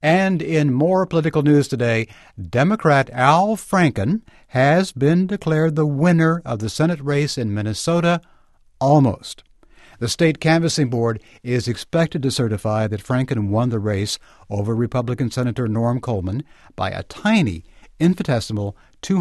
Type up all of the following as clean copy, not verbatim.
And in more political news today, Democrat Al Franken has been declared the winner of the Senate race in Minnesota, almost. The state canvassing board is expected to certify that Franken won the race over Republican Senator Norm Coleman by a tiny, infinitesimal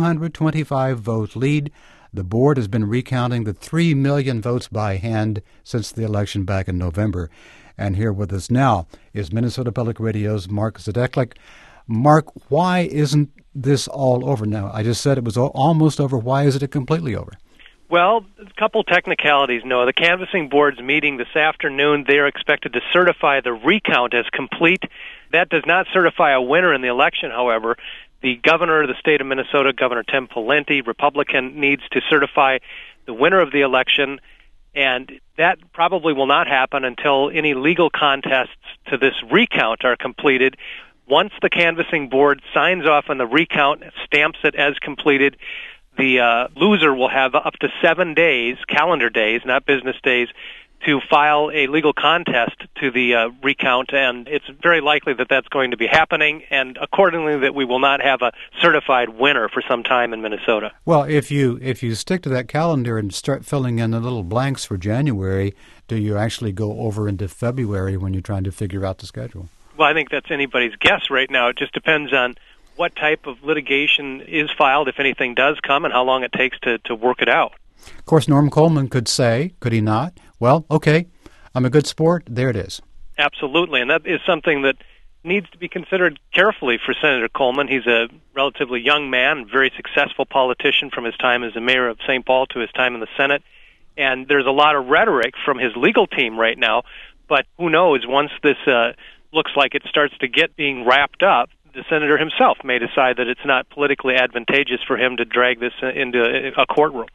225-vote lead. The board has been recounting the 3 million votes by hand since the election back in November. And here with us now is Minnesota Public Radio's Mark Zadeklik. Mark, why isn't this all over now? I just said it was almost over. Why isn't it completely over? Well, a couple technicalities, Noah. The canvassing board's meeting this afternoon. They are expected to certify the recount as complete. That does not certify a winner in the election, however. The governor of the state of Minnesota, Governor Tim Pawlenty, Republican, needs to certify the winner of the election, and that probably will not happen until any legal contests to this recount are completed. Once the canvassing board signs off on the recount, stamps it as completed, the loser will have up to 7 days, calendar days, not business days, to file a legal contest to the recount, and it's very likely that that's going to be happening, and accordingly that we will not have a certified winner for some time in Minnesota. Well, if you stick to that calendar and start filling in the little blanks for January, do you actually go over into February when you're trying to figure out the schedule? Well, I think that's anybody's guess right now. It just depends on what type of litigation is filed, if anything does come, and how long it takes to work it out. Of course, Norm Coleman could say, could he not, well, okay, I'm a good sport, there it is. Absolutely, and that is something that needs to be considered carefully for Senator Coleman. He's a relatively young man, very successful politician from his time as the mayor of St. Paul to his time in the Senate, and there's a lot of rhetoric from his legal team right now, but who knows, once this looks like it starts to get being wrapped up, the senator himself may decide that it's not politically advantageous for him to drag this into a courtroom.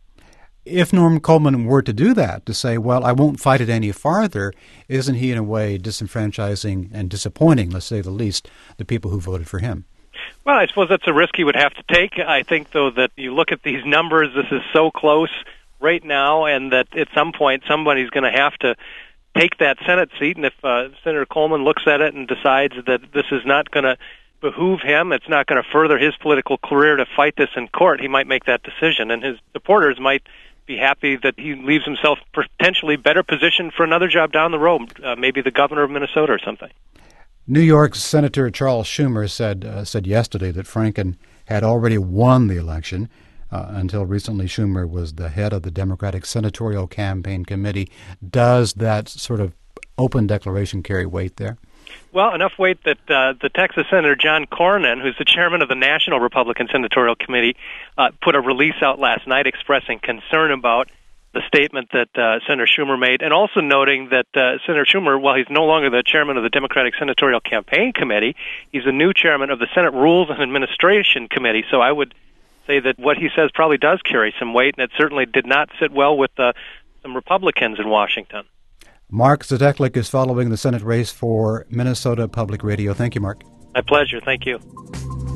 If Norm Coleman were to do that, to say, well, I won't fight it any farther, isn't he in a way disenfranchising and disappointing, let's say the least, the people who voted for him? Well, I suppose that's a risk he would have to take. I think, though, that you look at these numbers, this is so close right now, and that at some point somebody's going to have to take that Senate seat, and if Senator Coleman looks at it and decides that this is not going to behoove him, it's not going to further his political career to fight this in court, he might make that decision, and his supporters might be happy that he leaves himself potentially better positioned for another job down the road, maybe the governor of Minnesota or something. New York Senator Charles Schumer said yesterday that Franken had already won the election. Until recently, Schumer was the head of the Democratic Senatorial Campaign Committee. Does that sort of open declaration carry weight there? Well, enough weight that the Texas Senator John Cornyn, who's the chairman of the National Republican Senatorial Committee, put a release out last night expressing concern about the statement that Senator Schumer made, and also noting that Senator Schumer, while he's no longer the chairman of the Democratic Senatorial Campaign Committee, he's the new chairman of the Senate Rules and Administration Committee. So I would say that what he says probably does carry some weight, and it certainly did not sit well with some Republicans in Washington. Mark Zadeklik is following the Senate race for Minnesota Public Radio. Thank you, Mark. My pleasure. Thank you.